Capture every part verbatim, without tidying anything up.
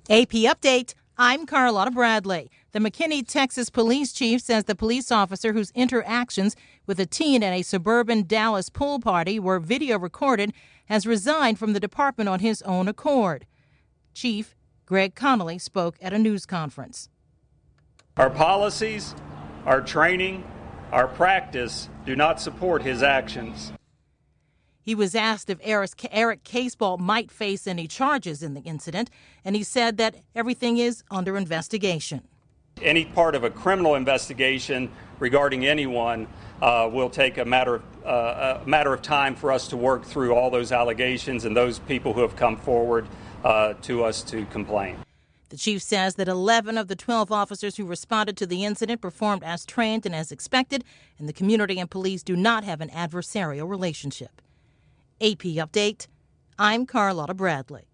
A P Update, I'm Carlotta Bradley. The McKinney, Texas police chief says the police officer whose interactions with a teen at a suburban Dallas pool party were video recorded has resigned from the department on his own accord. Chief Greg Connolly spoke at a news conference. Our policies, our training, our practice do not support his actions. He was asked if Eric Caseball might face any charges in the incident, and he said that everything is under investigation. Any part of a criminal investigation regarding anyone uh, will take a matter of uh, a matter of time for us to work through all those allegations and those people who have come forward uh, to us to complain. The chief says that eleven of the twelve officers who responded to the incident performed as trained and as expected, and the community and police do not have an adversarial relationship. A P Update, I'm Carlotta Bradley.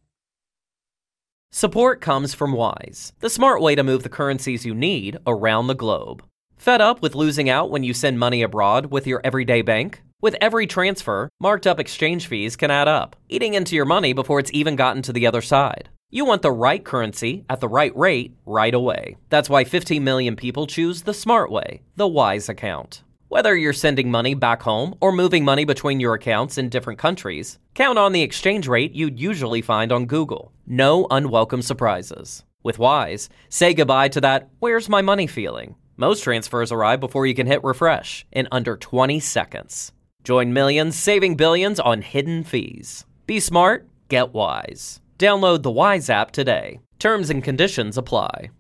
Support comes from Wise, the smart way to move the currencies you need around the globe. Fed up with losing out when you send money abroad with your everyday bank? With every transfer, marked up exchange fees can add up, eating into your money before it's even gotten to the other side. You want the right currency at the right rate right away. That's why fifteen million people choose the smart way, the Wise account. Whether you're sending money back home or moving money between your accounts in different countries, count on the exchange rate you'd usually find on Google. No unwelcome surprises. With Wise, say goodbye to that "where's my money" feeling. Most transfers arrive before you can hit refresh in under twenty seconds. Join millions saving billions on hidden fees. Be smart, get Wise. Download the Wise app today. Terms and conditions apply.